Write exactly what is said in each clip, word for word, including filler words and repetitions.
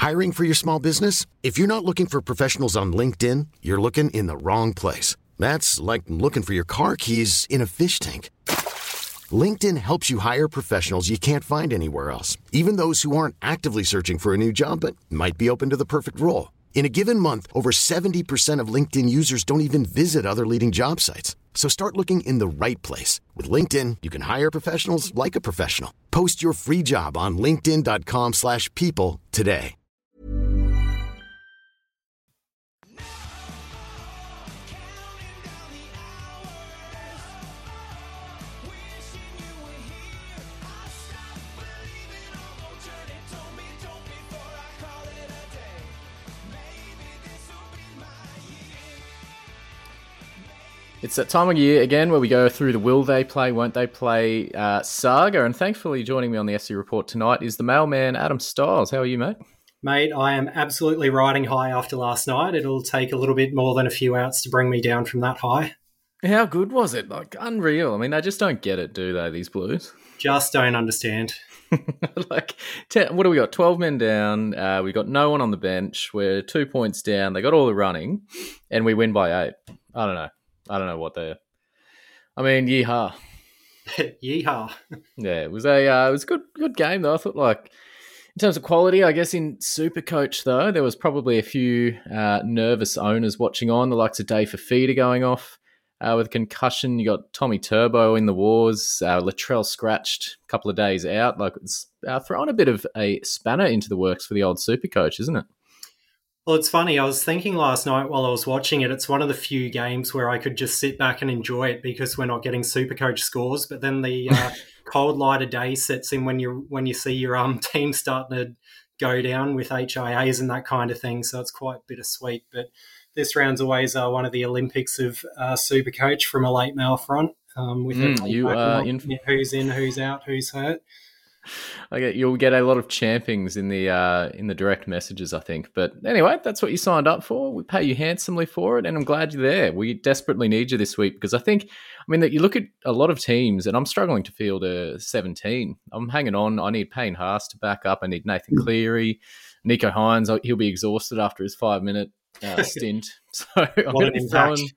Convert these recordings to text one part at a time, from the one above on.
Hiring for your small business? If you're not looking for professionals on LinkedIn, you're looking in the wrong place. That's like looking for your car keys in a fish tank. LinkedIn helps you hire professionals you can't find anywhere else, even those who aren't actively searching for a new job but might be open to the perfect role. In a given month, over seventy percent of LinkedIn users don't even visit other leading job sites. So start looking in the right place. With LinkedIn, you can hire professionals like a professional. Post your free job on linkedin.com slash people today. It's that time of year again where we go through the will they play, won't they play uh, saga. And thankfully joining me on the S C Report tonight is the mailman, Adam Stiles. How are you, mate? Mate, I am absolutely riding high after last night. It'll take a little bit more than a few outs to bring me down from that high. How good was it? Like, unreal. I mean, they just don't get it, do they, these Blues? Just don't understand. like, ten, what do we got? twelve men down. Uh, we got no one on the bench. We're two points down. They got all the running, and we win by eight. I don't know. I don't know what they're... I mean, yeehaw. Yeehaw. Yeah, it was a uh, it was a good good game though. I thought, like, in terms of quality, I guess in Supercoach though, there was probably a few uh, nervous owners watching on. The likes of Dave Fafita going off uh, with a concussion. You got Tommy Turbo in the wars. Uh, Latrell scratched a couple of days out. Like, it's uh, throwing a bit of a spanner into the works for the old Supercoach, isn't it? Well, it's funny. I was thinking last night while I was watching it, it's one of the few games where I could just sit back and enjoy it because we're not getting Supercoach scores. But then the uh, cold light of day sets in when you when you see your um team starting to go down with H I As and that kind of thing. So it's quite bittersweet. But this round's always uh, one of the Olympics of uh, Supercoach from a late mail front. Um, with mm, you are in... who's in, who's out, who's hurt. I get you'll get a lot of champings in the uh, in the direct messages, I think. But anyway, that's what you signed up for. We pay you handsomely for it, and I'm glad you're there. We desperately need you this week because I think, I mean, that you look at a lot of teams, and I'm struggling to field a seventeen. I'm hanging on. I need Payne Haas to back up. I need Nathan Cleary, Nico Hines. He'll be exhausted after his five minute uh, stint. So I'm going to be throwing.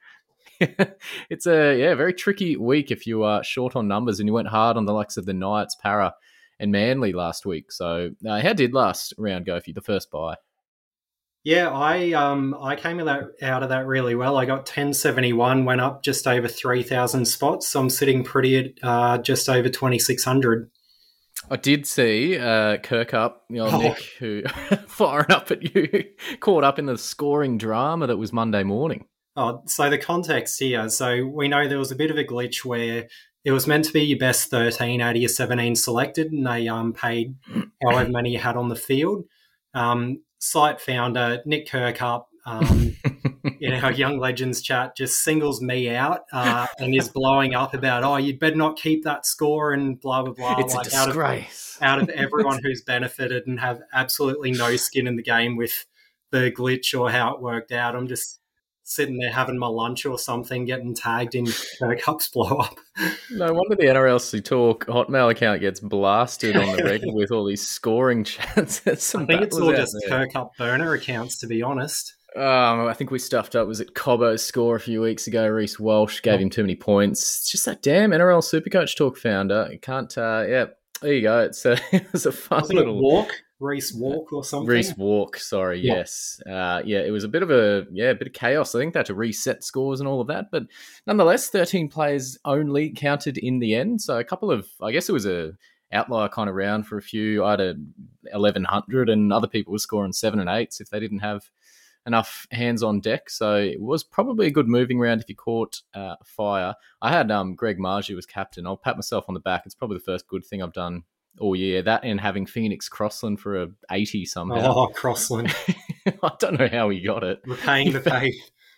It's a yeah very tricky week if you are short on numbers, and you went hard on the likes of the Knights, Para, and Manly last week. So uh, how did last round go for you, the first bye? Yeah, I um I came out, out of that really well. I got ten seventy-one, went up just over three thousand spots. So I'm sitting pretty at uh, just over twenty-six hundred. I did see uh, Kirkup, you know, Oh. Nick, who firing up at you, caught up in the scoring drama that was Monday morning. Oh, so the context here. So we know there was a bit of a glitch where it was meant to be your best thirteen out of your seventeen selected, and they um, paid however many you had on the field. Um, site founder Nick Kirkup um, in our Young Legends chat just singles me out uh, and is blowing up about, oh, you'd better not keep that score and blah, blah, blah. It's like a disgrace. Out of, out of everyone who's benefited and have absolutely no skin in the game with the glitch or how it worked out. I'm just sitting there having my lunch or something, getting tagged in Kirkup's blow up. No wonder the N R L C Talk Hotmail account gets blasted on the regular with all these scoring chats. Some I think it's all just there. Kirkup burner accounts, to be honest. Um, I think we stuffed up. Was it Cobbo's score a few weeks ago? Reece Walsh gave him too many points. It's just that damn N R L Supercoach Talk founder. You can't. Uh, yeah, there you go. It's a, it was a fun Wasn't little it Walk, Reece Walk or something. Reece Walk. Sorry, Yeah. yes, uh, yeah. It was a bit of a yeah, a bit of chaos. I think they had to reset scores and all of that, but nonetheless, thirteen players only counted in the end. So a couple of, I guess it was a outlier kind of round for a few. I had a eleven hundred, and other people were scoring seven and eights if they didn't have enough hands on deck. So it was probably a good moving round if you caught uh, fire. I had um, Greg Margie was captain. I'll pat myself on the back. It's probably the first good thing I've done all year. That and having Phoenix Crossland for a eighty somehow. Oh, Crossland. I don't know how he got it. Repaying the pay.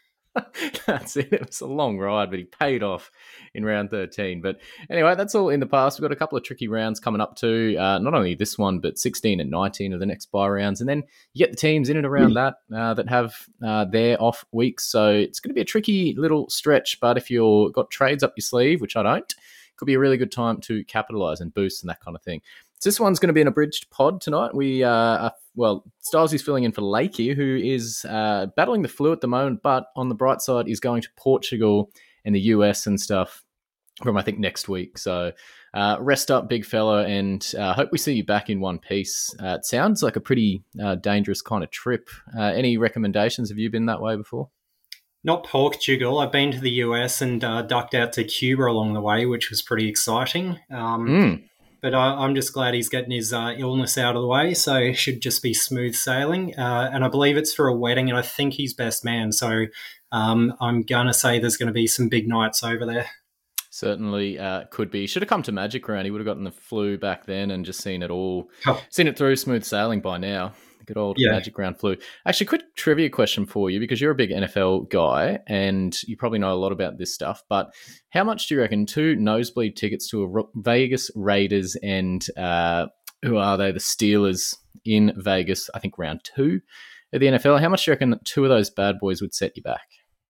That's it. It was a long ride, but he paid off in round thirteen. But anyway, that's all in the past. We've got a couple of tricky rounds coming up too. Uh, not only this one, but sixteen and nineteen are the next bye rounds. And then you get the teams in and around that uh, that have uh, their off weeks. So it's going to be a tricky little stretch. But if you've got trades up your sleeve, which I don't, could be a really good time to capitalise and boost and that kind of thing. So this one's going to be an abridged pod tonight. We, uh, are, well, Stylesy's filling in for Lakey, who is uh, battling the flu at the moment, but on the bright side, is going to Portugal and the U S and stuff from, I think, next week. So uh, rest up, big fella, and uh, hope we see you back in one piece. Uh, it sounds like a pretty uh, dangerous kind of trip. Uh, any recommendations? Have you been that way before? Not Portugal. I've been to the U S and uh, ducked out to Cuba along the way, which was pretty exciting. Um, mm. But I, I'm just glad he's getting his uh, illness out of the way, so it should just be smooth sailing. Uh, and I believe it's for a wedding, and I think he's best man. So um, I'm going to say there's going to be some big nights over there. Certainly uh, could be. Should have come to Magic Round. He would have gotten the flu back then and just seen it all, oh. seen it through smooth sailing by now. Good old yeah. Magic Round flu. Actually, quick trivia question for you, because you're a big N F L guy and you probably know a lot about this stuff, but how much do you reckon two nosebleed tickets to a Vegas Raiders and uh, who are they, the Steelers in Vegas, I think round two of the N F L, how much do you reckon two of those bad boys would set you back?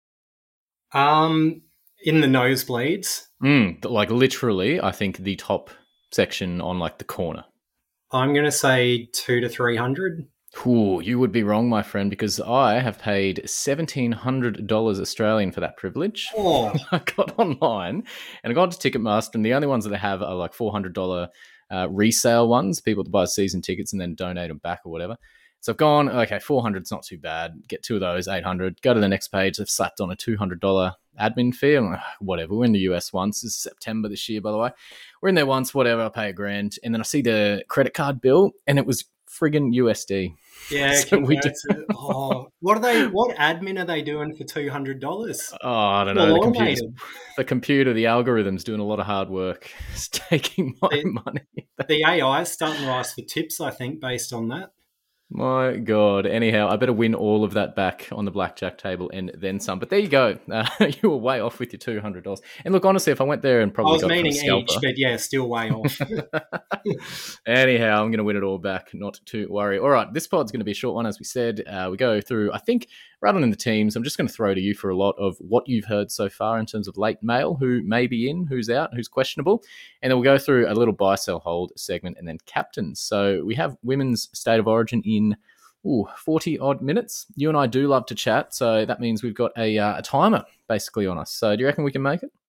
Um, in the nosebleeds? Mm, like literally, I think the top section on like the corner. I'm going to say two to three hundred. Ooh, you would be wrong, my friend, because I have paid seventeen hundred dollars Australian for that privilege. Oh. I got online and I got to Ticketmaster, and the only ones that they have are like four hundred dollars uh, resale ones, people to buy season tickets and then donate them back or whatever. So I've gone, okay, four hundred is not too bad. Get two of those, eight hundred. Go to the next page. They've slapped on a two hundred dollars admin fee. I'm like, whatever. We're in the U S once. This is September this year, by the way. We're in there once, whatever. I pay a grand. And then I see the credit card bill, and it was friggin' U S D. Yeah, so we did. Oh, what are they? What admin are they doing for two hundred dollars? Oh, I don't know. The, computers, the computer, the algorithm's doing a lot of hard work. It's taking my the, money. The A I is starting to ask for tips, I think, based on that. My God. Anyhow, I better win all of that back on the blackjack table and then some. But there you go. Uh, you were way off with your two hundred dollars. And look, honestly, if I went there and probably I was got meaning scalper, each, but yeah, still way off. Anyhow, I'm going to win it all back. Not to worry. All right, this pod's going to be a short one, as we said. Uh, we go through, I think, rather than the teams, I'm just going to throw to you for a lot of what you've heard so far in terms of late mail, who may be in, who's out, who's questionable. And then we'll go through a little buy, sell, hold segment and then captains. So we have women's state of origin in Ooh, forty odd minutes. You and I do love to chat, so that means we've got a, uh, a timer basically on us. So do you reckon we can make it?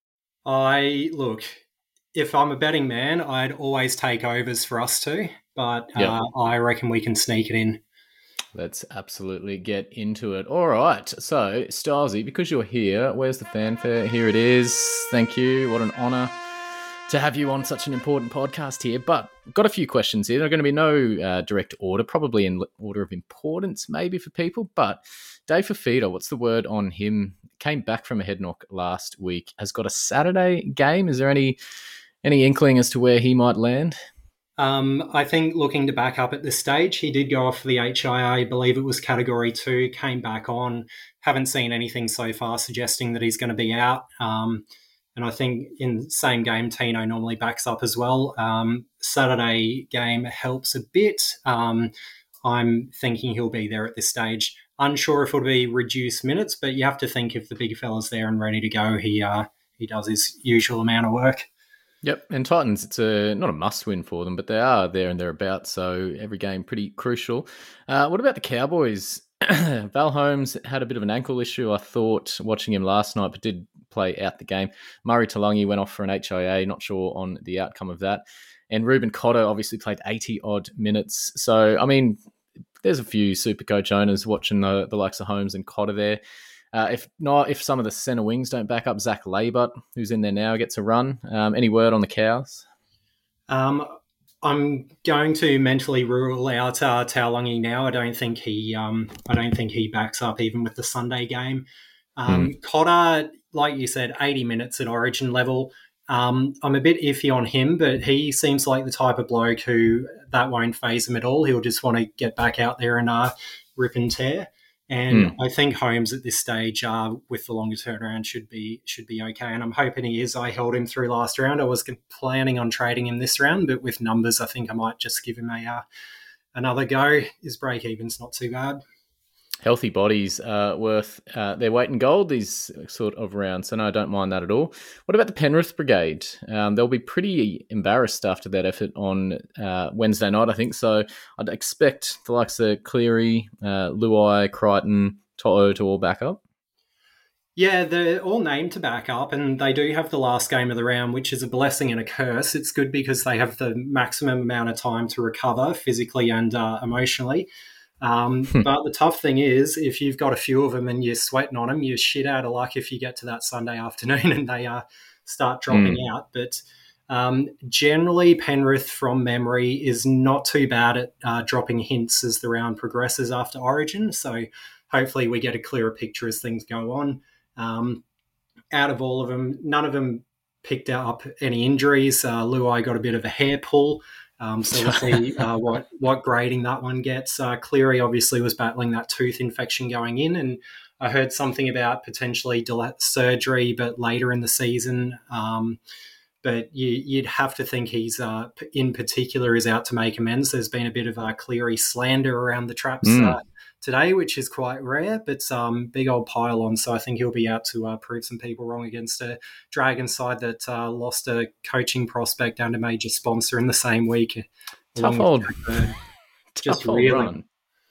I look, if I'm a betting man, I'd always take overs for us two, but uh, yep. I reckon we can sneak it in. Let's absolutely get into it. All right. So, Stylesy, because you're here, where's the fanfare? Here it is. Thank you. What an honour to have you on such an important podcast here. But got a few questions here. There are going to be no uh, direct order, probably in order of importance maybe for people. But Dave Fifita, what's the word on him? Came back from a head knock last week. Has got a Saturday game. Is there any any inkling as to where he might land? Um, I think looking to back up at this stage, he did go off for the H I A. I believe it was Category two, came back on. Haven't seen anything so far suggesting that he's going to be out. Um And I think in the same game, Tino normally backs up as well. Um, Saturday game helps a bit. Um, I'm thinking he'll be there at this stage. Unsure if it'll be reduced minutes, but you have to think if the big fella's there and ready to go, he uh, he does his usual amount of work. Yep, and Titans, it's a not a must-win for them, but they are there and thereabouts, so every game pretty crucial. Uh, what about the Cowboys? Val Holmes had a bit of an ankle issue, I thought, watching him last night, but did play out the game. Murray Talangi went off for an H I A, not sure on the outcome of that. And Ruben Cotter obviously played eighty-odd minutes. So, I mean, there's a few Supercoach owners watching the, the likes of Holmes and Cotter there. Uh, if not, if some of the centre wings don't back up, Zach Labert, who's in there now, gets a run. Um, any word on the Cows? Um, I'm going to mentally rule out uh, Taulagi now. I don't think he. Um, I don't think he backs up even with the Sunday game. Um, mm. Cotter, like you said, eighty minutes at Origin level. Um, I'm a bit iffy on him, but he seems like the type of bloke who that won't faze him at all. He'll just want to get back out there and uh, rip and tear. And mm. I think Holmes at this stage, uh, with the longer turnaround, should be should be okay. And I'm hoping he is. I held him through last round. I was planning on trading him this round, but with numbers, I think I might just give him a uh, another go. His break even's not too bad. healthy bodies are worth uh, their weight in gold these sort of rounds. So no, I don't mind that at all. What about the Penrith Brigade? Um, they'll be pretty embarrassed after that effort on uh, Wednesday night, I think. So I'd expect the likes of Cleary, uh, Luai, Crichton, To'o to all back up. Yeah, they're all named to back up, and they do have the last game of the round, which is a blessing and a curse. It's good because they have the maximum amount of time to recover physically and uh, emotionally. Um, but the tough thing is, if you've got a few of them and you're sweating on them, you're shit out of luck if you get to that Sunday afternoon and they uh, start dropping mm. out. But um, generally, Penrith, from memory, is not too bad at uh, dropping hints as the round progresses after Origin. So hopefully we get a clearer picture as things go on. Um, out of all of them, none of them picked up any injuries. Uh, Luai got a bit of a hair pull. Um, so we'll see uh, what, what grading that one gets. Uh, Cleary obviously was battling that tooth infection going in, and I heard something about potentially del- surgery, but later in the season. Um, but you, you'd have to think he's, uh, in particular, is out to make amends. There's been a bit of uh, Cleary slander around the traps mm. uh, today, which is quite rare, but um, big old pile on. So I think he'll be out to uh, prove some people wrong against a Dragons side that uh, lost a coaching prospect and a major sponsor in the same week. Tough old, just tough old really. run.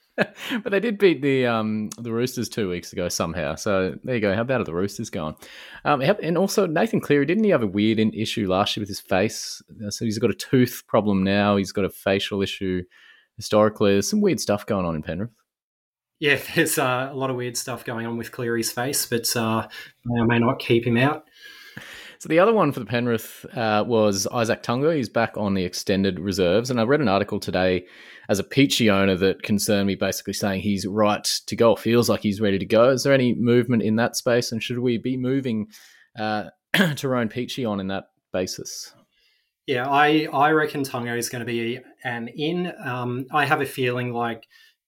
But they did beat the um, the Roosters two weeks ago somehow. So there you go. How bad are the Roosters going? Um, and also Nathan Cleary, didn't he have a weird issue last year with his face? So he's got a tooth problem now. He's got a facial issue historically. There's some weird stuff going on in Penrith. Yeah, there's uh, a lot of weird stuff going on with Cleary's face, but uh, may or may not keep him out. So the other one for the Penrith uh, was Isaac Tungo. He's back on the extended reserves. And I read an article today as a Peachy owner that concerned me, basically saying he's right to go. It feels like he's ready to go. Is there any movement in that space? And should we be moving uh, Tyrone Peachy on in that basis? Yeah, I, I reckon Tungo is going to be an in. Um, I have a feeling like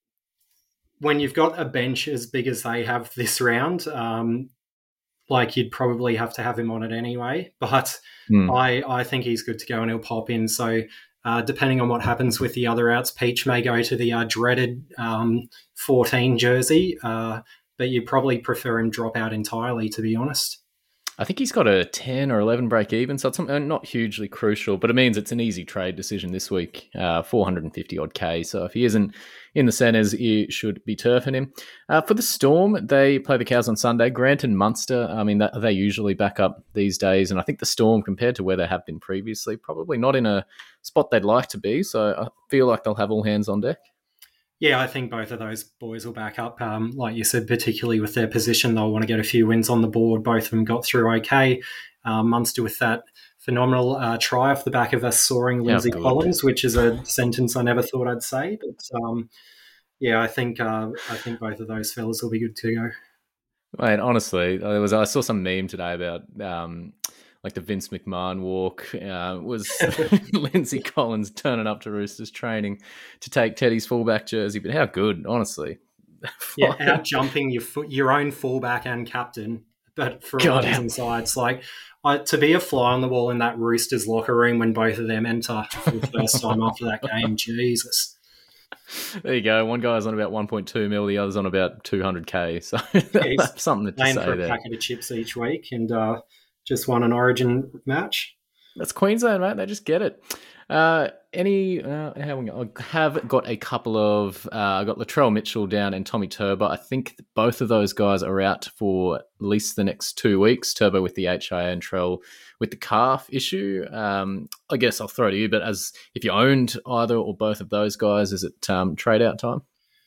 when you've got a bench as big as they have this round, um, like you'd probably have to have him on it anyway. But mm. I, I think he's good to go and he'll pop in. So uh, depending on what happens with the other outs, Peach may go to the uh, dreaded um, fourteen jersey, uh, but you probably prefer him drop out entirely, to be honest. I think he's got a ten or eleven break even, so it's not hugely crucial, but it means it's an easy trade decision this week, uh, four hundred fifty odd K. So if he isn't in the centres, you should be turfing him. Uh, for the Storm, they play the Cows on Sunday. Grant and Munster, I mean, that, they usually back up these days, and I think the Storm, compared to where they have been previously, probably not in a spot they'd like to be, so I feel like they'll have all hands on deck. Yeah, I think both of those boys will back up. Um, like you said, particularly with their position, they'll want to get a few wins on the board. Both of them got through okay. Um, Munster with that phenomenal uh, try off the back of a soaring Lindsay yeah, Collins, which is a sentence I never thought I'd say. But um, yeah, I think uh, I think both of those fellas will be good to go. Mate, honestly, there was I saw some meme today about um, like the Vince McMahon walk uh, was Lindsay Collins turning up to Roosters training to take Teddy's fullback jersey. But how good, honestly. Yeah, out jumping your your own fullback and captain, but for all reasons sides. Like I, to be a fly on the wall in that Roosters locker room when both of them enter for the first time after that game, Jesus. There you go. One guy's on about one point two mil, the other's on about two hundred K. So yeah, that's something to say for a there. Packet of chips each week and uh, just won an Origin match. That's Queensland, mate. They just get it. Uh, any? Uh, I have got a couple of. Uh, I got Latrell Mitchell down and Tommy Turbo. I think both of those guys are out for at least the next two weeks. Turbo with the H I A and Trell with the calf issue. Um, I guess I'll throw it to you. But as if you owned either or both of those guys, is it um, trade out time?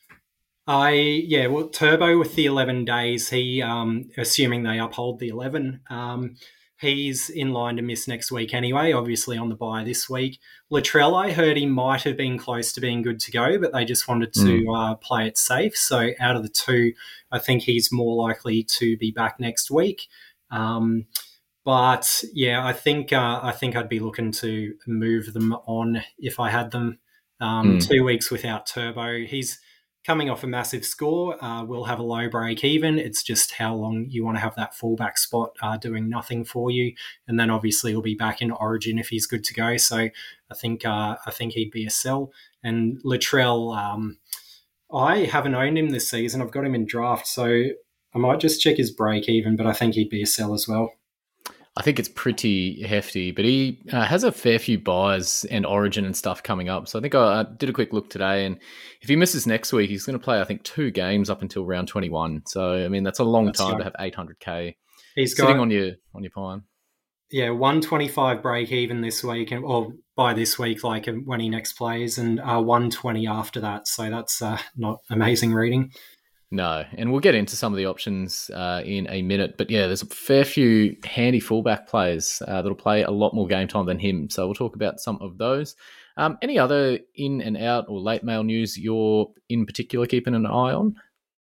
I yeah. Well, Turbo with the eleven days. He um, assuming they uphold the eleven. Um, He's in line to miss next week anyway, obviously on the bye this week. Latrell, I heard he might have been close to being good to go, but they just wanted to mm. uh, play it safe. So out of the two, I think he's more likely to be back next week. Um, but yeah, I think uh, I think I'd be looking to move them on if I had them. Um, mm. Two weeks without Turbo. He's coming off a massive score, uh, we'll have a low break even. It's just how long you want to have that fullback spot uh, doing nothing for you. And then obviously he'll be back in Origin if he's good to go. So I think uh, I think he'd be a sell. And Latrell, um, I haven't owned him this season. I've got him in draft, so I might just check his break even, but I think he'd be a sell as well. I think it's pretty hefty, but he uh, has a fair few buys and Origin and stuff coming up. So I think I, I did a quick look today, and if he misses next week, he's going to play, I think, two games up until round twenty-one. So, I mean, that's a long that's time right. to have eight hundred K he's sitting got, on your on your pine. Yeah, one twenty-five break even this week, and or by this week, like when he next plays, and uh, one twenty after that. So that's uh, not amazing reading. No, and we'll get into some of the options uh, in a minute. But yeah, there's a fair few handy fullback players uh, that'll play a lot more game time than him. So we'll talk about some of those. Um, any other in and out or late mail news you're in particular keeping an eye on?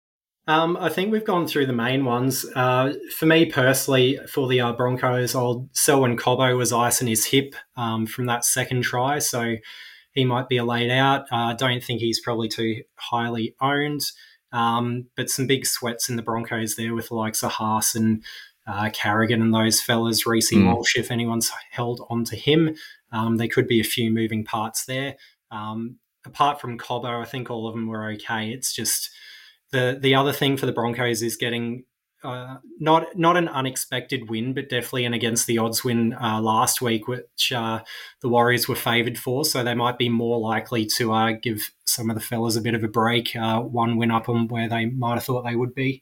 Um, I think we've gone through the main ones. Uh, for me personally, for the uh, Broncos, old Selwyn Cobbo was icing his hip um, from that second try. So he might be a laid out. I uh, don't think he's probably too highly owned. Um, but some big sweats in the Broncos there with the likes of Haas and uh, Carrigan and those fellas, Reece mm. Walsh, if anyone's held on to him. Um, there could be a few moving parts there. Um, apart from Cobbo, I think all of them were okay. It's just the the other thing for the Broncos is getting uh, not not an unexpected win, but definitely an against the odds win uh, last week, which uh, the Warriors were favoured for. So they might be more likely to uh, give some of the fellas a bit of a break, uh, one win up on where they might have thought they would be.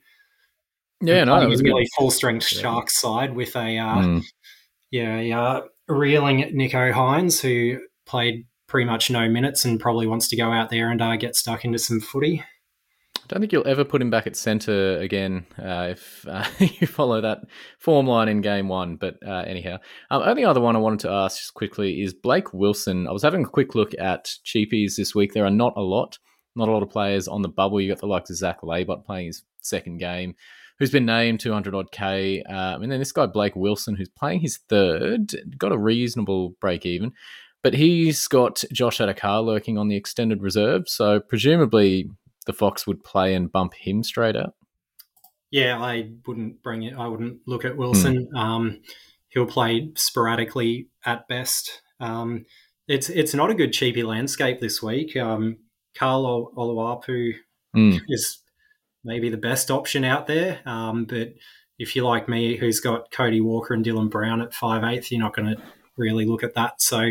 Yeah, no, it was a really good. full strength yeah. Sharks side with a uh, mm. yeah, yeah, reeling Nicho Hynes, who played pretty much no minutes and probably wants to go out there and uh, get stuck into some footy. I don't think you'll ever put him back at centre again uh, if uh, you follow that form line in game one. But uh, anyhow, um, only other one I wanted to ask just quickly is Blake Wilson. I was having a quick look at cheapies this week. There are not a lot, not a lot of players on the bubble. You got the likes of Zach Labot playing his second game, who's been named two hundred odd K. Um, and then this guy, Blake Wilson, who's playing his third, got a reasonable break even. But he's got Josh Adokar lurking on the extended reserve. So presumably the Fox would play and bump him straight out. Yeah, I wouldn't bring it. I wouldn't look at Wilson. Mm. Um, he'll play sporadically at best. Um, it's it's not a good cheapie landscape this week. Um, Carl Oluwapu mm. is maybe the best option out there. Um, but if you're like me, who's got Cody Walker and Dylan Brown at five eighth, you're not going to really look at that. So,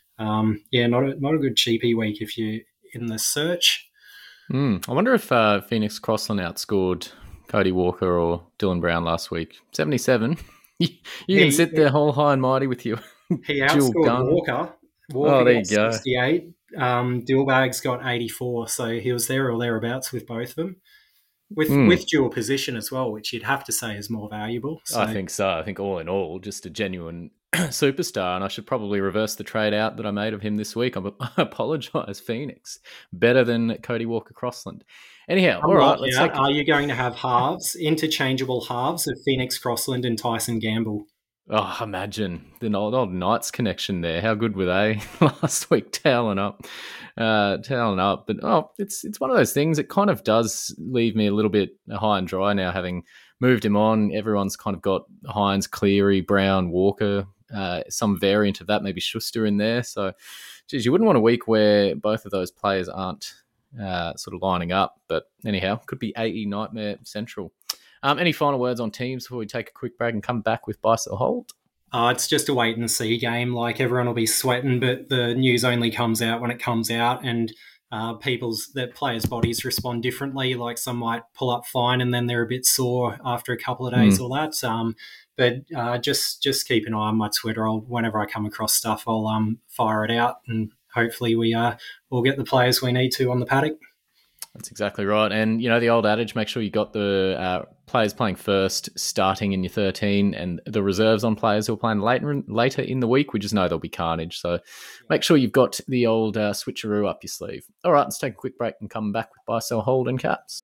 um, yeah, not a, not a good cheapie week if you're in the search. Mm. I wonder if uh, Phoenix Crossland outscored Cody Walker or Dylan Brown last week. seventy-seven. you you he, can sit there whole high and mighty with your He outscored gun. Walker. Walker oh, there you got go. sixty-eight. Um, Dillbag's got eighty-four, so he was there or thereabouts with both of them. With mm. with dual position as well, which you'd have to say is more valuable. So. I think so. I think all in all, just a genuine superstar, and I should probably reverse the trade out that I made of him this week. I apologise, Phoenix. Better than Cody Walker Crossland. Anyhow, I'm all right. Let's take... Are you going to have halves, interchangeable halves of Phoenix Crossland and Tyson Gamble? Oh, imagine the old, old Knights connection there. How good were they last week, toweling up, uh, toweling up. But oh, it's it's one of those things. It kind of does leave me a little bit high and dry now, having moved him on. Everyone's kind of got Hines, Cleary, Brown, Walker, uh, some variant of that, maybe Schuster in there. So, geez, you wouldn't want a week where both of those players aren't uh, sort of lining up. But anyhow, could be A E Nightmare Central. Um, any final words on teams before we take a quick break and come back with buy, sell, hold? Uh, it's just a wait and see game. Like, everyone will be sweating, but the news only comes out when it comes out, and uh, people's their players' bodies respond differently. Like, some might pull up fine and then they're a bit sore after a couple of days mm. or that. Um, but uh, just just keep an eye on my Twitter. I'll, whenever I come across stuff, I'll um, fire it out, and hopefully we uh, will get the players we need to on the paddock. That's exactly right. And, you know, the old adage, make sure you got the uh, players playing first starting in your thirteen and the reserves on players who are playing later, later in the week. We just know there'll be carnage. So make sure you've got the old uh, switcheroo up your sleeve. All right, let's take a quick break and come back with buy, sell, hold and caps.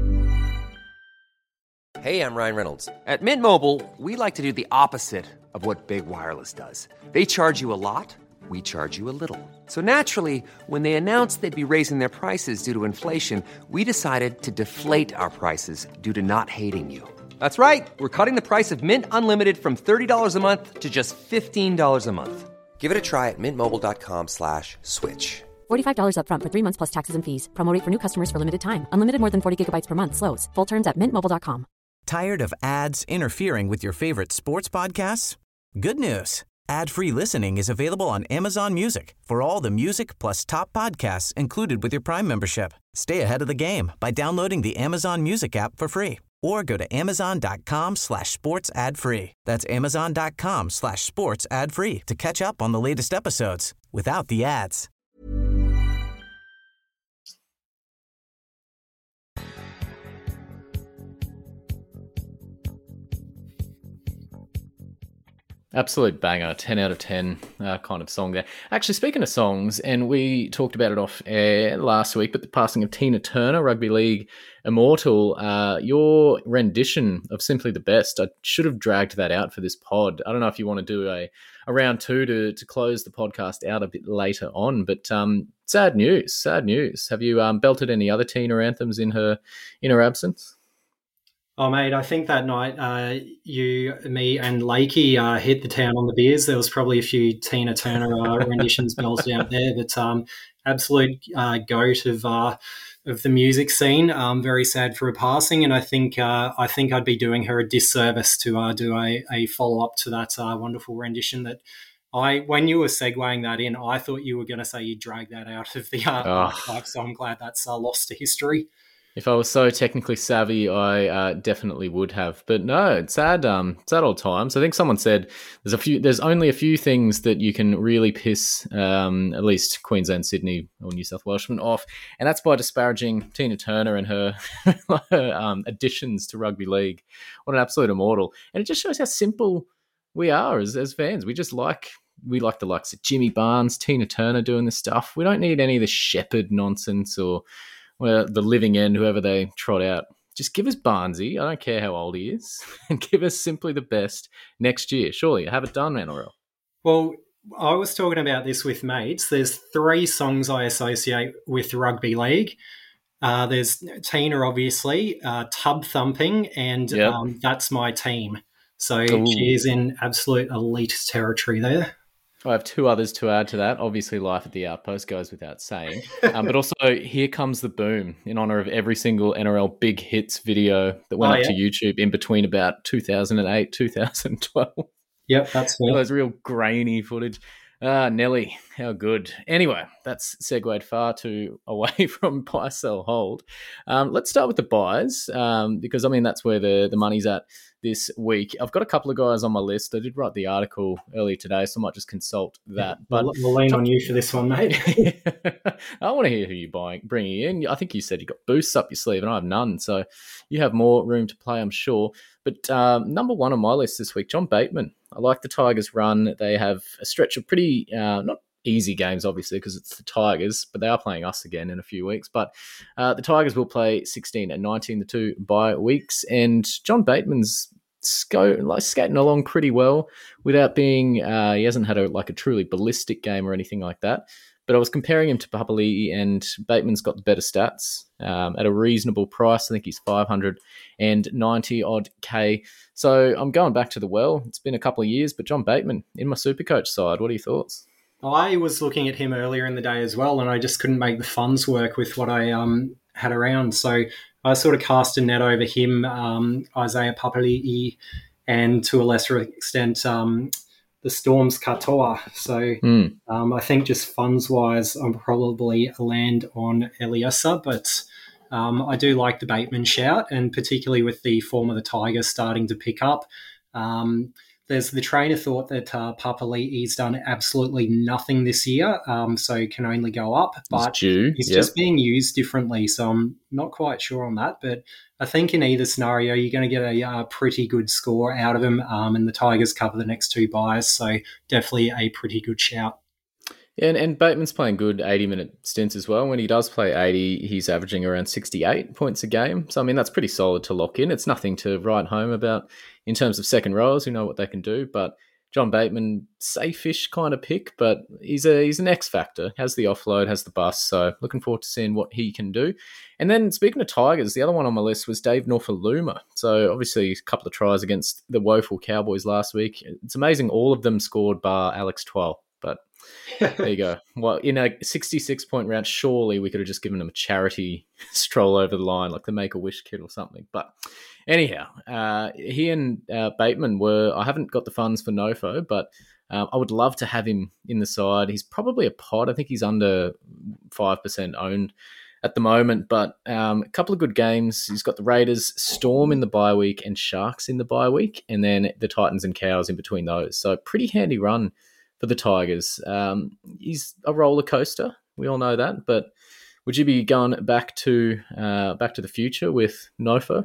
Hey, I'm Ryan Reynolds. At Mint Mobile, we like to do the opposite of what Big Wireless does. They charge you a lot. We charge you a little. So naturally, when they announced they'd be raising their prices due to inflation, we decided to deflate our prices due to not hating you. That's right. We're cutting the price of Mint Unlimited from thirty dollars a month to just fifteen dollars a month. Give it a try at mintmobile.com slash switch. forty-five dollars up front for three months plus taxes and fees. Promo rate for new customers for limited time. Unlimited more than forty gigabytes per month slows. Full terms at mint mobile dot com. Tired of ads interfering with your favorite sports podcasts? Good news. Ad-free listening is available on Amazon Music for all the music plus top podcasts included with your Prime membership. Stay ahead of the game by downloading the Amazon Music app for free or go to amazon.com slash sports ad free. That's amazon.com slash sports ad free to catch up on the latest episodes without the ads. Absolute banger, ten out of ten uh, kind of song there. Actually, speaking of songs, and we talked about it off air last week, but the passing of Tina Turner, Rugby League Immortal, uh, your rendition of Simply the Best, I should have dragged that out for this pod. I don't know if you want to do a, a round two to, to close the podcast out a bit later on, but um, sad news, sad news. Have you um, belted any other Tina anthems in her in her absence? Oh, mate, I think that night uh, you, me and Lakey uh, hit the town on the beers. There was probably a few Tina Turner uh, renditions belted out there, but um, absolute uh, goat of uh, of the music scene. Um, very sad for her passing, and I think uh, I think I'd be doing her a disservice to uh, do a, a follow-up to that uh, wonderful rendition that I, when you were segueing that in, I thought you were going to say you dragged that out of the uh, Oh. archive, so I'm glad that's uh, lost to history. If I was so technically savvy, I uh, definitely would have. But no, it's sad. Um, sad old times. I think someone said there's a few. There's only a few things that you can really piss, um, at least Queensland, Sydney, or New South Welshmen off, and that's by disparaging Tina Turner and her, her um, additions to rugby league. What an absolute immortal! And it just shows how simple we are as as fans. We just like. We like the likes of Jimmy Barnes, Tina Turner doing this stuff. We don't need any of the Shepherd nonsense or. Well, the living end, whoever they trot out. Just give us Barnesy. I don't care how old he is. And give us Simply the Best next year. Surely, have it done, N R L. Well, I was talking about this with mates. There's three songs I associate with rugby league. Uh, there's Tina, obviously, uh, Tub Thumping, and Yep. um, That's My Team. So Ooh. she is in absolute elite territory there. I have two others to add to that. Obviously, Life at the Outpost goes without saying. Um, but also, Here Comes the Boom, in honour of every single N R L Big Hits video that went Oh, up yeah. to YouTube in between about two thousand eight, two thousand twelve. Yep, that's All fair. those real grainy footage. Ah, Nelly, how good. Anyway, that's segued far too away from buy, sell, hold. Um, let's start with the buys, um, because, I mean, that's where the, the money's at this week. I've got a couple of guys on my list. I did write the article earlier today, so I might just consult that. But We'll, we'll lean on you for this one, mate. I want to hear who you're buying, bringing in. I think you said you got boosts up your sleeve, and I have none. So you have more room to play, I'm sure. But um, number one on my list this week, John Bateman. I like the Tigers' run. They have a stretch of pretty, uh, not easy games, obviously, because it's the Tigers, but they are playing us again in a few weeks. But uh, the Tigers will play sixteen and nineteen, the two bye weeks. And John Bateman's sco- like, skating along pretty well without being, uh, he hasn't had a, like a truly ballistic game or anything like that. But I was comparing him to Papali'i, and Bateman's got the better stats um, at a reasonable price. I think he's five hundred ninety odd K. So I'm going back to the well. It's been a couple of years, but John Bateman in my Supercoach side. What are your thoughts? I was looking at him earlier in the day as well, and I just couldn't make the funds work with what I um, had around. So I sort of cast a net over him, um, Isaiah Papali'i, and to a lesser extent, um, the Storm's Katoa. So Mm. um, I think just funds-wise, I'm probably a land on Eliasa, but um, I do like the Bateman shout, and particularly with the form of the Tigers starting to pick up. Um, there's the train of thought that uh, Papali'i's done absolutely nothing this year, um, so can only go up, but It's due. he's Yep. just being used differently, so I'm not quite sure on that, but I think in either scenario, you're going to get a uh, pretty good score out of him, um, and the Tigers cover the next two buys, so definitely a pretty good shout. Yeah, and, and Bateman's playing good eighty-minute stints as well. When he does play eighty, he's averaging around sixty-eight points a game. So, I mean, that's pretty solid to lock in. It's nothing to write home about in terms of second rows who know what they can do. But John Bateman, safe-ish kind of pick, but he's a he's an X factor. Has the offload, has the bust. So, looking forward to seeing what he can do. And then, speaking of Tigers, the other one on my list was Dave Norfoluma. So, obviously, a couple of tries against the woeful Cowboys last week. It's amazing all of them scored bar Alex Twal. But There you go. Well, in a sixty-six point round, surely we could have just given them a charity stroll over the line, like the Make-A-Wish kit or something. But anyhow, uh, he and uh, Bateman were, I haven't got the funds for Nofo, but um, I would love to have him in the side. He's probably a pod. I think he's under five percent owned at the moment, but um, a couple of good games. He's got the Raiders, Storm in the bye week and Sharks in the bye week, and then the Titans and Cows in between those. So pretty handy run for the Tigers. Um, he's a roller coaster. We all know that, but would you be going back to uh, back to the future with Nofo?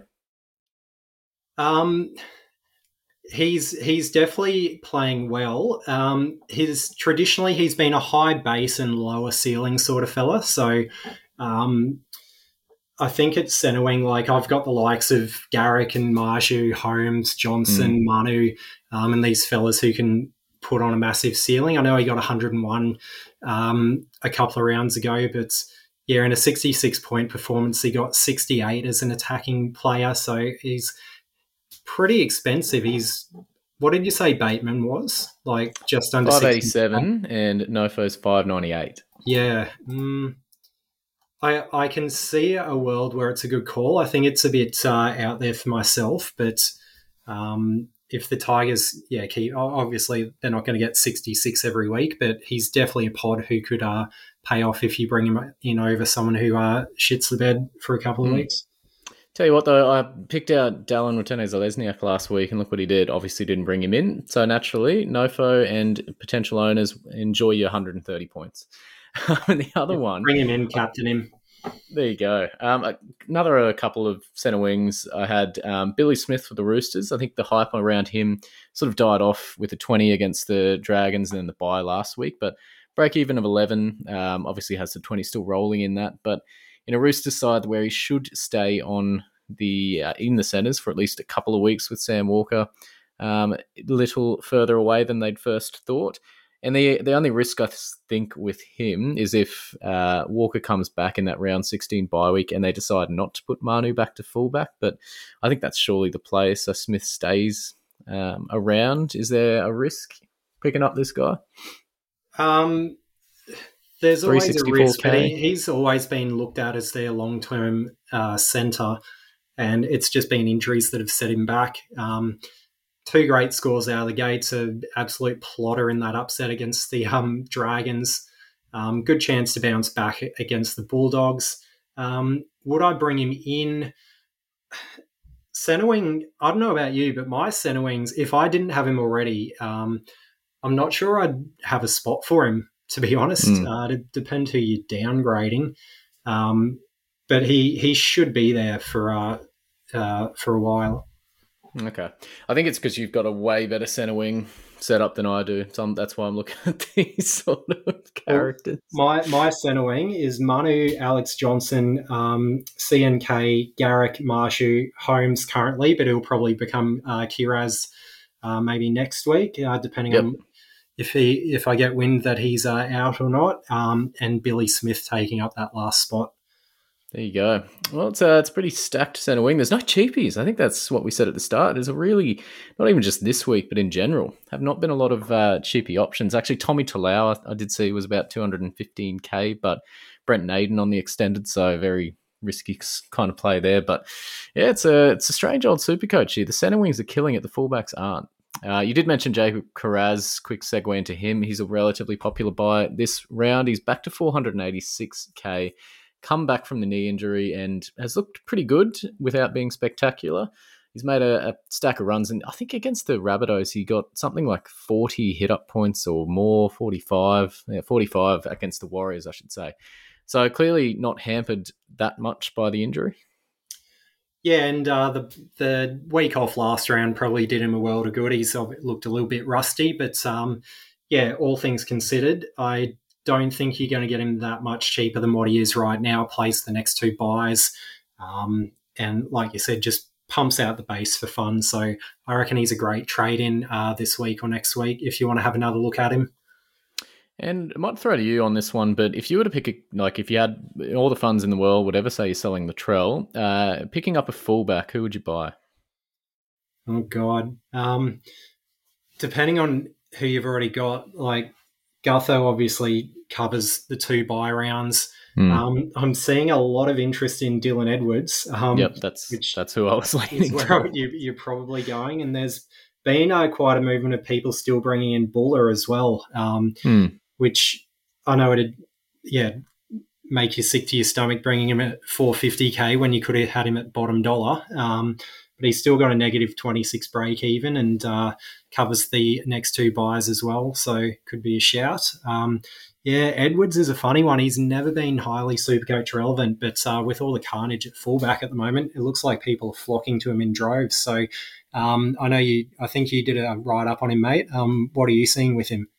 Um, he's he's definitely playing well. Um, his traditionally he's been a high base and lower ceiling sort of fella. So, um, I think it's centre wing. Like I've got the likes of Garrick and Marju, Holmes, Johnson, mm. Manu, um, and these fellas who can put on a massive ceiling. I know he got one hundred and one um, a couple of rounds ago, but yeah, in a sixty-six point performance, he got sixty-eight as an attacking player. So he's pretty expensive. He's, what did you say Bateman was? Like just under five eighty-seven and Nofo's five ninety-eight. Yeah. Mm, I I can see a world where it's a good call. I think it's a bit uh, out there for myself, but um, if the Tigers, yeah, keep, obviously they're not going to get sixty-six every week, but he's definitely a pod who could uh, pay off if you bring him in over someone who uh, shits the bed for a couple of mm. weeks. Tell you what, though, I picked out Dallin Watene-Zelezniak last week, and look what he did. Obviously didn't bring him in. So naturally, Nofo and potential owners, enjoy your one hundred thirty points. And the other yeah, one... Bring him in, captain him. There you go. Um, another a couple of centre wings. I had um, Billy Smith for the Roosters. I think the hype around him sort of died off with a twenty against the Dragons and then the bye last week. But break even of eleven, um, obviously has the twenty still rolling in that. But in a Roosters side where he should stay on the uh, in the centres for at least a couple of weeks with Sam Walker, um, a little further away than they'd first thought. And the the only risk I think with him is if uh, Walker comes back in that round sixteen bye week and they decide not to put Manu back to fullback. But I think that's surely the play. So Smith stays um, around. Is there a risk picking up this guy? Um, there's always a risk, but he, he's always been looked at as their long-term uh, centre, and it's just been injuries that have set him back. Um Two great scores out of the gates, an absolute plotter in that upset against the um, Dragons. Um, good chance to bounce back against the Bulldogs. Um, would I bring him in? Centre wing, I don't know about you, but my centre wings, if I didn't have him already, um, I'm not sure I'd have a spot for him, to be honest. Mm. Uh, it'd depend who you're downgrading. Um, but he he should be there for uh, uh, for a while. Okay. I think it's because you've got a way better centre wing set up than I do. So I'm, that's why I'm looking at these sort of characters. Well, my my centre wing is Manu, Alex Johnson, um, C N K, Garrick, Marshu, Holmes currently, but he'll probably become uh, Kiraz uh, maybe next week, uh, depending yep. on if he if I get wind that he's uh, out or not, um, and Billy Smith taking up that last spot. There you go. Well, it's a, it's a pretty stacked centre wing. There's no cheapies. I think that's what we said at the start. There's a really, not even just this week, but in general, have not been a lot of uh, cheapy options. Actually, Tommy Talau, I, I did see, was about two hundred fifteen K, but Brent Naden on the extended, so very risky kind of play there. But yeah, it's a it's a strange old super coach here. The centre wings are killing it. The fullbacks aren't. Uh, you did mention Jacob Kiraz. Quick segue into him. He's a relatively popular buy this round. He's back to four hundred eighty-six K. Come back from the knee injury and has looked pretty good without being spectacular. He's made a, a stack of runs, and I think against the Rabbitohs he got something like forty hit-up points or more, forty-five, yeah, forty-five against the Warriors, I should say. So clearly not hampered that much by the injury. Yeah, and uh, the the week off last round probably did him a world of good. He's looked a little bit rusty, but um, yeah, all things considered, I don't think you're going to get him that much cheaper than what he is right now. Plays the next two buys. Um, and like you said, just pumps out the base for fun. So I reckon he's a great trade-in uh, this week or next week if you want to have another look at him. And I might throw to you on this one, but if you were to pick, a, like if you had all the funds in the world, whatever, say you're selling Latrell, uh, picking up a fullback, who would you buy? Oh, God. Um, depending on who you've already got, like, Gutho obviously covers the two bye rounds. Mm. Um, I'm seeing a lot of interest in Dylan Edwards. Um, yep, that's which that's who I was is leaning where to. you, you're probably going. And there's been uh, quite a movement of people still bringing in Buller as well, um, Mm. which I know it'd, yeah, make you sick to your stomach bringing him at four fifty K when you could have had him at bottom dollar. Um, but he's still got a negative twenty-six break even and uh, covers the next two buys as well, so could be a shout. Um, yeah, Edwards is a funny one. He's never been highly Supercoach relevant, but uh, with all the carnage at fullback at the moment, it looks like people are flocking to him in droves. So um, I know you, I think you did a write-up on him, mate. Um, what are you seeing with him?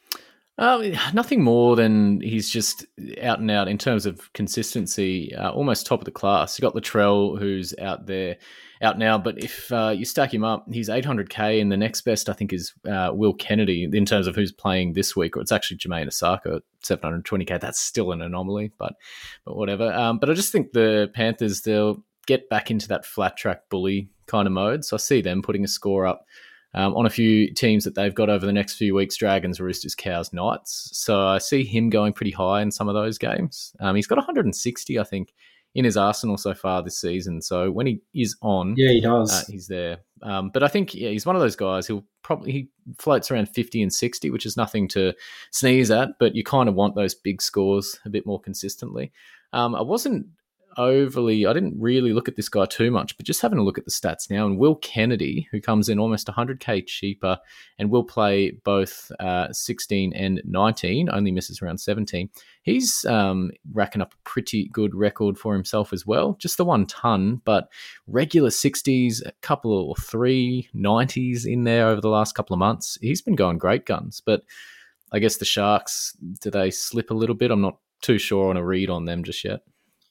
Uh, nothing more than he's just out and out in terms of consistency, uh, almost top of the class. You got Latrell, who's out there, out now. But if uh, you stack him up, he's eight hundred K, and the next best I think is uh, Will Kennedy in terms of who's playing this week. Or it's actually Jermaine Osaka at seven hundred twenty K. That's still an anomaly, but but whatever. Um, but I just think the Panthers, they'll get back into that flat track bully kind of mode. So I see them putting a score up Um, on a few teams that they've got over the next few weeks, Dragons, Roosters, Cows, Knights. So I see him going pretty high in some of those games. Um, he's got one hundred sixty, I think, in his arsenal so far this season. So when he is on, yeah, he does. Uh, he's there. Um, but I think yeah, he's one of those guys who'll probably he floats around fifty and sixty, which is nothing to sneeze at, but you kind of want those big scores a bit more consistently. Um, I wasn't overly, I didn't really look at this guy too much, but just having a look at the stats now, and Will Kennedy, who comes in almost one hundred K cheaper and will play both uh, sixteen and nineteen, only misses around seventeen. He's um, racking up a pretty good record for himself as well. Just the one ton, but regular sixties, a couple or three nineties in there over the last couple of months. He's been going great guns, but I guess the Sharks, do they slip a little bit? I'm not too sure on a read on them just yet.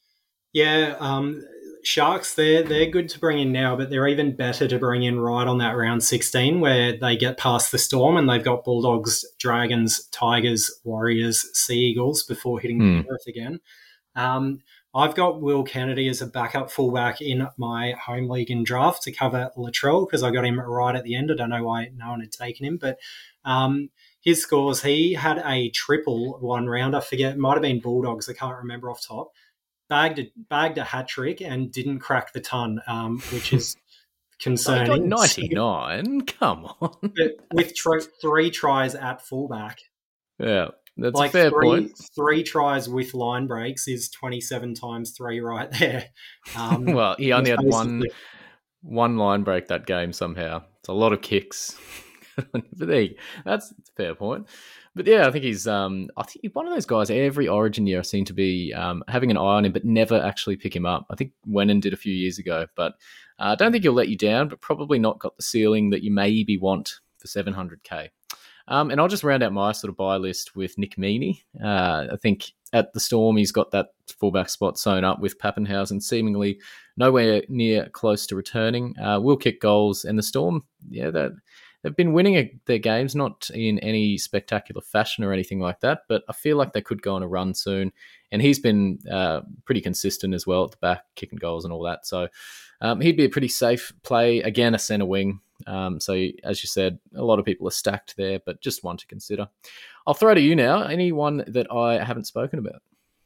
Yeah, um, Sharks, they're, they're good to bring in now, but they're even better to bring in right on that round sixteen where they get past the Storm and they've got Bulldogs, Dragons, Tigers, Warriors, Sea Eagles before hitting Hmm. Perth again. Um, I've got Will Kennedy as a backup fullback in my home league in draft to cover Latrell because I got him right at the end. I don't know why no one had taken him, but um, his scores, he had a triple one round. I forget, it might have been Bulldogs. I can't remember off top. Bagged a, bagged a hat trick and didn't crack the ton, um, which is concerning. I got ninety-nine. Come on. But with tr- three tries at fullback, Yeah, that's like a fair three, point. three tries with line breaks is twenty-seven times three right there. Um, Well, he only had one basically- one line break that game somehow. It's a lot of kicks. But there you, that's a fair point. But yeah, I think he's um, I think he's one of those guys. Every Origin year, I seem to be um, having an eye on him, but never actually pick him up. I think Wennon did a few years ago, but I uh, don't think he'll let you down. But probably not got the ceiling that you maybe want for seven hundred K. Um, and I'll just round out my sort of buy list with Nick Meaney. Uh, I think at the Storm, he's got that fullback spot sewn up with Pappenhausen, seemingly nowhere near close to returning. Uh, will kick goals, and the Storm, yeah, that. They've been winning their games, not in any spectacular fashion or anything like that, but I feel like they could go on a run soon. And he's been uh, pretty consistent as well at the back, kicking goals and all that. So um, he'd be a pretty safe play. Again, a centre wing. Um, so as you said, a lot of people are stacked there, but just one to consider. I'll throw to you now. Anyone that I haven't spoken about?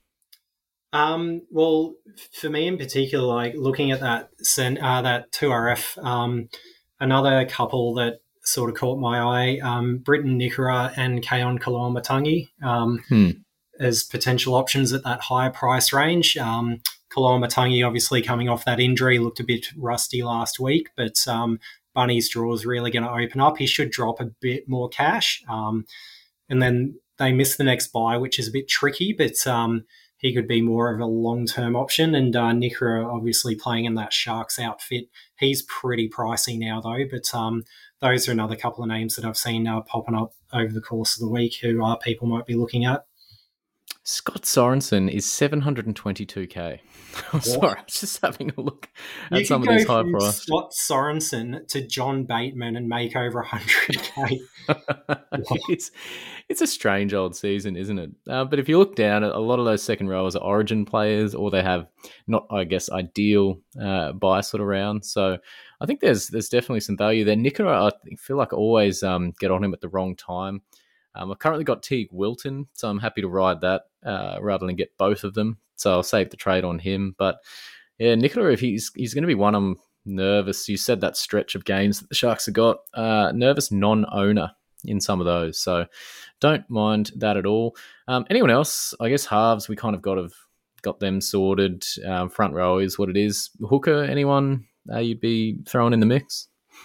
Um, well, for me in particular, like looking at that uh, that two R F, um, another couple that sort of caught my eye, um, Britton Nikora and Keon Kaloamatangi um, Hmm. as potential options at that higher price range. Um, Kaloamatangi obviously coming off that injury, looked a bit rusty last week, but um, Bunny's draw is really going to open up. He should drop a bit more cash. Um, and then they miss the next buy, which is a bit tricky, but um, he could be more of a long-term option. And uh, Nikora obviously playing in that Sharks outfit. He's pretty pricey now, though, but um, those are another couple of names that I've seen uh, popping up over the course of the week who uh, people might be looking at. Scott Sorensen is seven hundred twenty-two K. I'm sorry, I was just having a look at You some could of these go high from price. Scott Sorensen to John Bateman and make over one hundred K. it's it's a strange old season, isn't it? Uh, but if you look down at a lot of those second rowers are Origin players, or they have not, I guess, ideal uh, buy sort of rounds. So I think there's there's definitely some value there. Nikora, I feel like I always um, get on him at the wrong time. Um, I've currently got Teague Wilton, so I'm happy to ride that uh, rather than get both of them. So I'll save the trade on him. But yeah, Nicola, if he's he's going to be one I'm nervous. You said that stretch of games that the Sharks have got. Uh, nervous non-owner in some of those. So don't mind that at all. Um, anyone else? I guess halves, we kind of got have got them sorted. Um, front row is what it is. Hooker, anyone uh, you'd be throwing in the mix?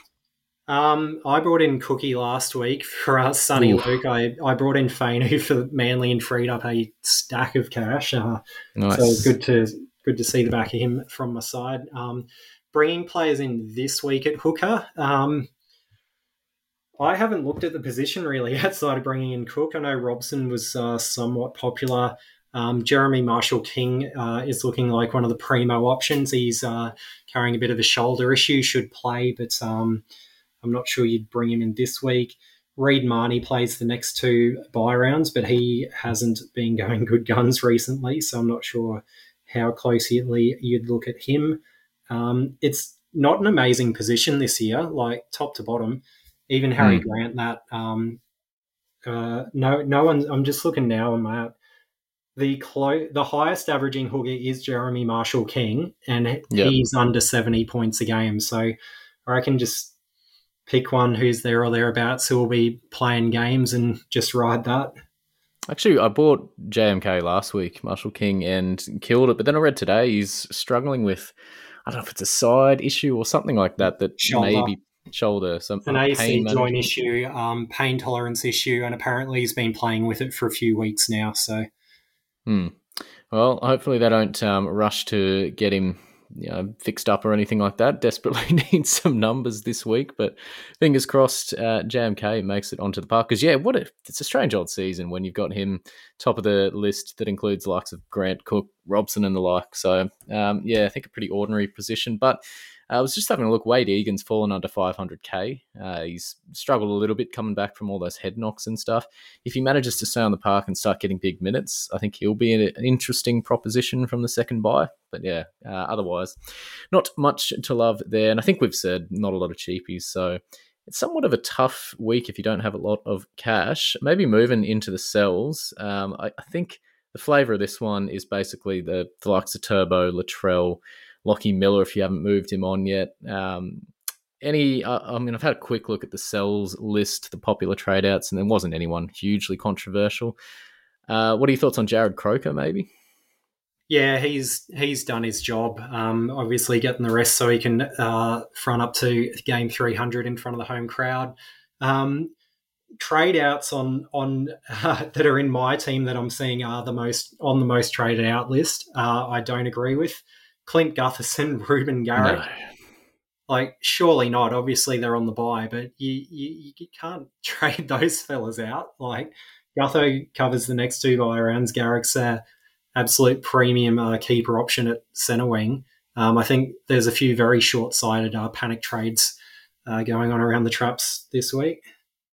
Um, I brought in Cookie last week for our Sonny Ooh. Luke. I, I brought in Fainu for Manly and freed up a stack of cash. Uh, Nice. So it was good to good to see the back of him from my side. Um, bringing players in this week at hooker. Um, I haven't looked at the position really outside of bringing in Cook. I know Robson was uh, somewhat popular. Um, Jeremy Marshall-King uh, is looking like one of the primo options. He's uh, carrying a bit of a shoulder issue, should play, but um, I'm not sure you'd bring him in this week. Reid Marnie plays the next two bye rounds, but he hasn't been going good guns recently, so I'm not sure how closely you'd look at him. Um, it's not an amazing position this year, like top to bottom. Even Harry Mm. Grant, that um, uh, no, no one. I'm just looking now on my app. The clo- the highest averaging hooker is Jeremy Marshall-King, and Yep. he's under seventy points a game. So I reckon just pick one who's there or thereabouts who will be playing games and just ride that. Actually, I bought J M K last week, Marshall King, and killed it. But then I read today he's struggling with, I don't know if it's a side issue or something like that, that Shoulder. maybe shoulder, some An A C pain joint management. issue, um, pain tolerance issue, and apparently he's been playing with it for a few weeks now. So Hmm. Well, hopefully they don't um, rush to get him, you know, fixed up or anything like that. Desperately needs some numbers this week, but fingers crossed uh, J M K makes it onto the park. Because, yeah, what a, it's a strange old season when you've got him top of the list that includes the likes of Grant, Cook, Robson and the like. So, um, yeah, I think a pretty ordinary position. But I was just having a look. Wade Egan's fallen under five hundred K. Uh, he's struggled a little bit coming back from all those head knocks and stuff. If he manages to stay on the park and start getting big minutes, I think he'll be an interesting proposition from the second bye. But yeah, uh, otherwise, not much to love there. And I think we've said not a lot of cheapies. So it's somewhat of a tough week if you don't have a lot of cash. Maybe moving into the sells. Um, I, I think the flavour of this one is basically the, the likes of Turbo, Latrell, Lockie Miller, if you haven't moved him on yet. Um, any, uh, I mean, I've had a quick look at the sells list, the popular trade outs, and there wasn't anyone hugely controversial. Uh, what are your thoughts on Jared Croker, maybe? yeah, he's he's done his job. Um, obviously, getting the rest so he can uh, front up to game three hundred in front of the home crowd. Um, trade outs on on uh, that are in my team that I'm seeing are the most on the most traded out list. Uh, I don't agree with Clint Gutherson, Ruben Garrick. No. Like, surely not. Obviously, they're on the bye, but you, you you can't trade those fellas out. Like, Gutho covers the next two bye rounds. Garrick's a absolute premium uh, keeper option at centre wing. Um, I think there's a few very short-sighted uh, panic trades uh, going on around the traps this week.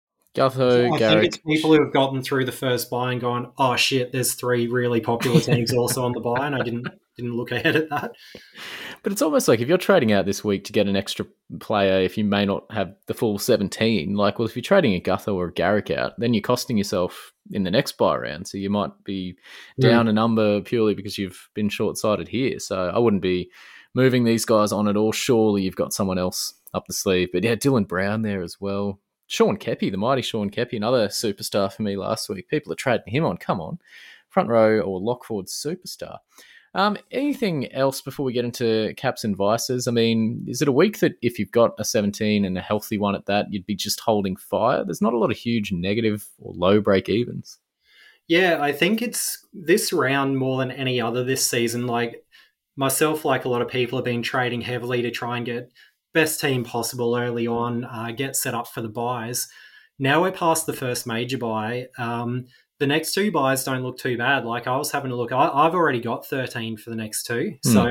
Gutho, I Garrick. think it's people who have gotten through the first bye and gone, oh shit, there's three really popular teams also on the bye, and I didn't didn't look ahead at that. But it's almost like if you're trading out this week to get an extra player, if you may not have the full seventeen, like, well, if you're trading a Gutho or a Garrick out, then you're costing yourself in the next buy round. So you might be down Mm. a number purely because you've been short-sighted here. So I wouldn't be moving these guys on at all. Surely you've got someone else up the sleeve. But yeah, Dylan Brown there as well. Sean Kepi, the mighty Sean Kepi, another superstar for me last week. People are trading him on. Come on. Front row or lock forward superstar. Um, anything else before we get into caps and vices? I mean, is it a week that if you've got a seventeen and a healthy one at that, you'd be just holding fire? There's not a lot of huge negative or low break evens. Yeah, I think it's this round more than any other this season. Like myself, like a lot of people have been trading heavily to try and get best team possible early on, uh, get set up for the buys. Now we're past the first major buy. Um, the next two buys don't look too bad. Like I was having a look, I, I've already got thirteen for the next two. Hmm. So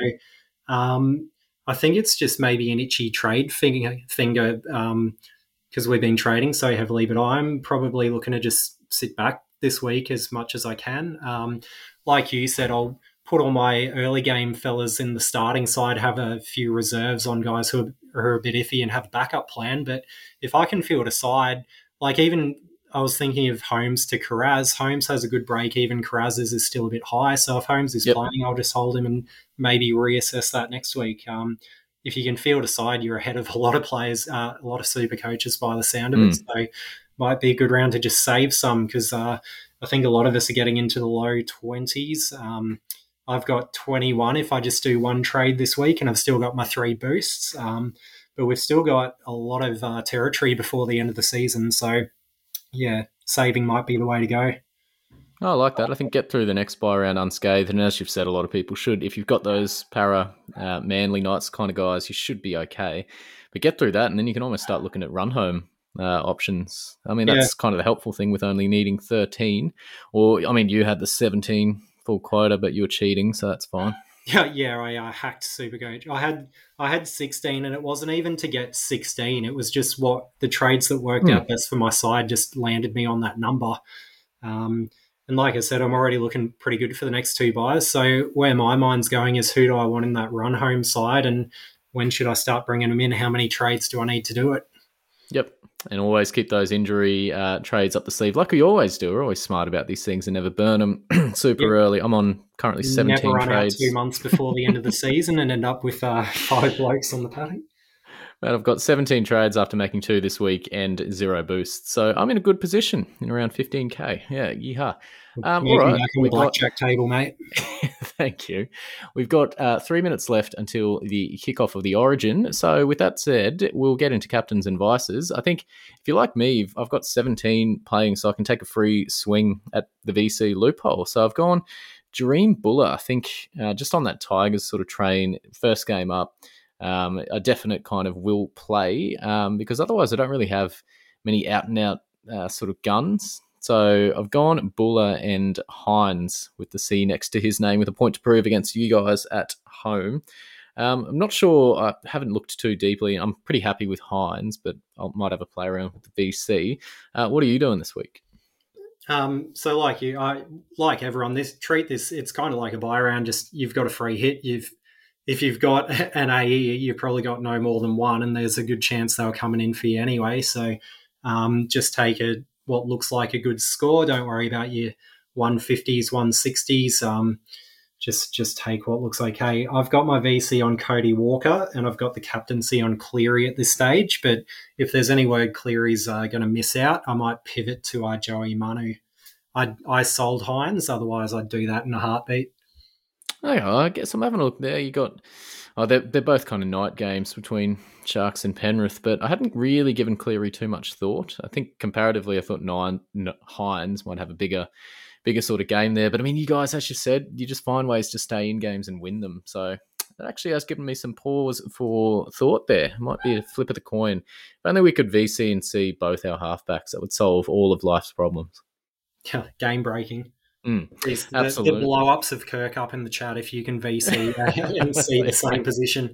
um, I think it's just maybe an itchy trade finger, finger um, because we've been trading so heavily, but I'm probably looking to just sit back this week as much as I can. Um, like you said, I'll put all my early game fellas in the starting side, have a few reserves on guys who are, who are a bit iffy and have a backup plan. But if I can field a side, like even I was thinking of Holmes to Carraz. Holmes has a good break even. Carraz's is still a bit high. So if Holmes is yep. playing, I'll just hold him and maybe reassess that next week. Um, if you can field a side, you're ahead of a lot of players, uh, a lot of super coaches by the sound of mm. it. So might be a good round to just save some because uh, I think a lot of us are getting into the low twenties. Um, I've got twenty-one if I just do one trade this week, and I've still got my three boosts. Um, but we've still got a lot of uh, territory before the end of the season. So, yeah, saving might be the way to go. Oh, I like that. I think get through the next buy round unscathed. And as you've said, a lot of people should. If you've got those para, uh, Manly Knights kind of guys, you should be okay. But get through that, and then you can almost start looking at run home uh, options. I mean, that's yeah. kind of the helpful thing with only needing thirteen. Or, I mean, you had the seventeen full quota, but you were cheating, so that's fine. Yeah, yeah, I uh, hacked Supercoach. I had I had sixteen, and it wasn't even to get sixteen. It was just what the trades that worked hmm. out best for my side just landed me on that number. Um, and like I said, I'm already looking pretty good for the next two buys. So where my mind's going is who do I want in that run home side, and when should I start bringing them in? How many trades do I need to do it? Yep. And always keep those injury uh, trades up the sleeve, like we always do. We're always smart about these things and never burn them super yep. early. I'm on currently seventeen never run trades. Out two months before the end of the season and end up with uh, five blokes on the paddock. But I've got seventeen trades after making two this week and zero boosts. So I'm in a good position in around fifteen K. Yeah, yeehaw. Um, yeah, all right. Back on the blackjack table, mate. Thank you. We've got uh, three minutes left until the kickoff of the Origin. So with that said, we'll get into captains and vices. I think if you're like me, I've got seventeen playing, so I can take a free swing at the V C loophole. So I've gone Dream Buller. I think uh, just on that Tigers sort of train, first game up, um, a definite kind of will play um, because otherwise I don't really have many out-and-out uh, sort of guns. So I've gone Buller and Hines with the C next to his name with a point to prove against you guys at home. Um, I'm not sure. I haven't looked too deeply. I'm pretty happy with Hines, but I might have a play around with the V C. Uh, what are you doing this week? Um, so like you, I like everyone. This treat this. It's kind of like a buy round. Just you've got a free hit. You've if you've got an A E, you've probably got no more than one, and there's a good chance they were coming in for you anyway. So um, just take a. what looks like a good score. Don't worry about your one fifties, one sixties. Um, just just take what looks okay. I've got my V C on Cody Walker and I've got the captaincy on Cleary at this stage, but if there's any word Cleary's uh, going to miss out, I might pivot to uh, Joey Manu. I I sold Hines, otherwise I'd do that in a heartbeat. Okay, I guess I'm having a look there. You got... Oh, they're, they're both kind of night games between Sharks and Penrith, but I hadn't really given Cleary too much thought. I think comparatively, I thought nine, no, Hines might have a bigger bigger sort of game there. But I mean, you guys, as you said, you just find ways to stay in games and win them. So that actually has given me some pause for thought there. Might be a flip of the coin. If only we could V C and see both our halfbacks, that would solve all of life's problems. Yeah, game breaking. Mm, the, absolutely. The blow-ups of Kirk up in the chat if you can V C and see the same position.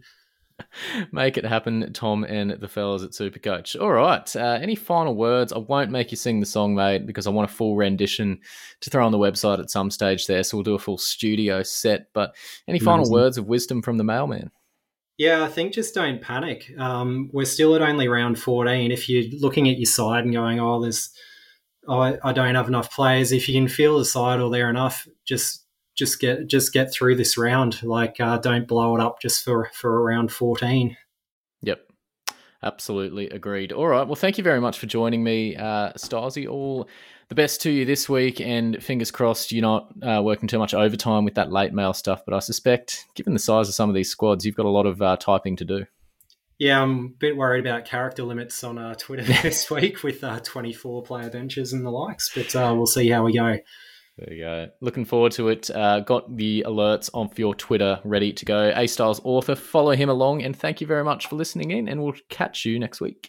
Make it happen, Tom and the fellas at Supercoach. All right. Uh, any final words? I won't make you sing the song, mate, because I want a full rendition to throw on the website at some stage there, so we'll do a full studio set. But any final Amazing. words of wisdom from the mailman? Yeah, I think just don't panic. Um, we're still at only round fourteen. If you're looking at your side and going, oh, there's... Oh, I, I don't have enough players. If you can feel the side or they're enough, just just get just get through this round. Like, uh, don't blow it up just for, for around fourteen. Yep, absolutely agreed. All right, well, thank you very much for joining me, uh, Stasi. All the best to you this week, and fingers crossed you're not uh, working too much overtime with that late mail stuff. But I suspect, given the size of some of these squads, you've got a lot of uh, typing to do. Yeah, I'm a bit worried about character limits on uh, Twitter this week with uh, twenty-four player benches and the likes, but uh, we'll see how we go. There you go. Looking forward to it. Uh, got the alerts on for your Twitter ready to go. A-Styles author, follow him along, and thank you very much for listening in, and we'll catch you next week.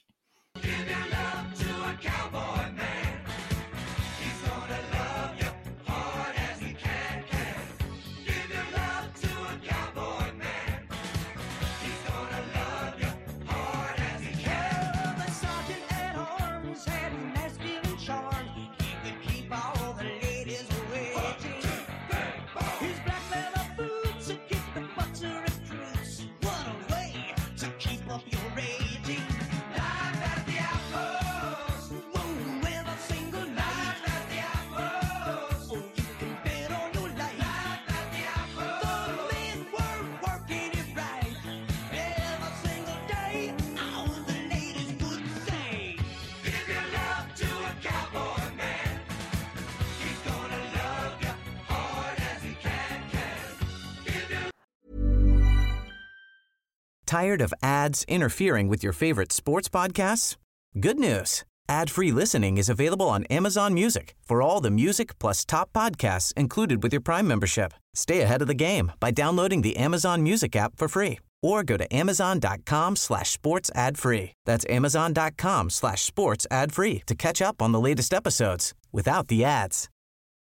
Keep up your rating. Tired of ads interfering with your favorite sports podcasts? Good news. Ad-free listening is available on Amazon Music for all the music plus top podcasts included with your Prime membership. Stay ahead of the game by downloading the Amazon Music app for free or go to amazon.com slash sports ad free. That's amazon.com slash sports ad free to catch up on the latest episodes without the ads.